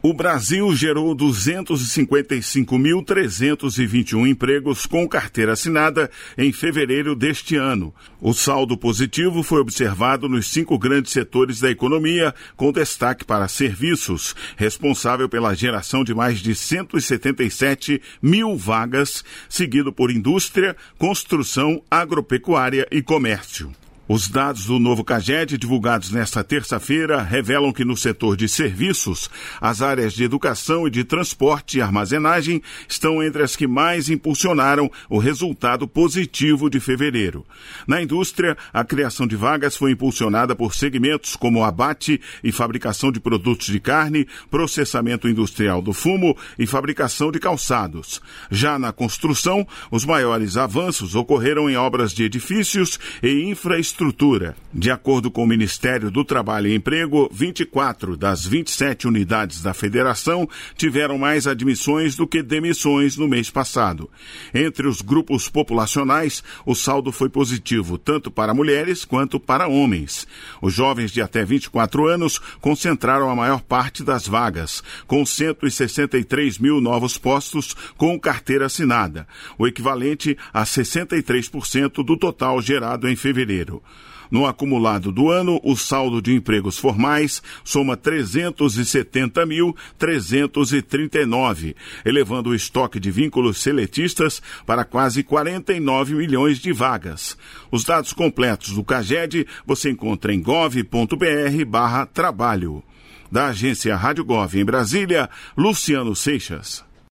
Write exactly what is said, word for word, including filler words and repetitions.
O Brasil gerou duzentos e cinquenta e cinco mil, trezentos e vinte e um empregos com carteira assinada em fevereiro deste ano. O saldo positivo foi observado nos cinco grandes setores da economia, com destaque para serviços, responsável pela geração de mais de cento e setenta e sete mil vagas, seguido por indústria, construção, agropecuária e comércio. Os dados do novo CAGED, divulgados nesta terça-feira, revelam que no setor de serviços, as áreas de educação e de transporte e armazenagem estão entre as que mais impulsionaram o resultado positivo de fevereiro. Na indústria, a criação de vagas foi impulsionada por segmentos como abate e fabricação de produtos de carne, processamento industrial do fumo e fabricação de calçados. Já na construção, os maiores avanços ocorreram em obras de edifícios e infraestrutura. Estrutura. De acordo com o Ministério do Trabalho e Emprego, vinte e quatro das vinte e sete unidades da federação tiveram mais admissões do que demissões no mês passado. Entre os grupos populacionais, o saldo foi positivo tanto para mulheres quanto para homens. Os jovens de até vinte e quatro anos concentraram a maior parte das vagas, com cento e sessenta e três mil novos postos com carteira assinada, o equivalente a sessenta e três por cento do total gerado em fevereiro. No acumulado do ano, o saldo de empregos formais soma trezentos e setenta mil, trezentos e trinta e nove, elevando o estoque de vínculos seletistas para quase quarenta e nove milhões de vagas. Os dados completos do CAGED você encontra em gov ponto br barra trabalho. Da agência Rádio Gov em Brasília, Luciano Seixas.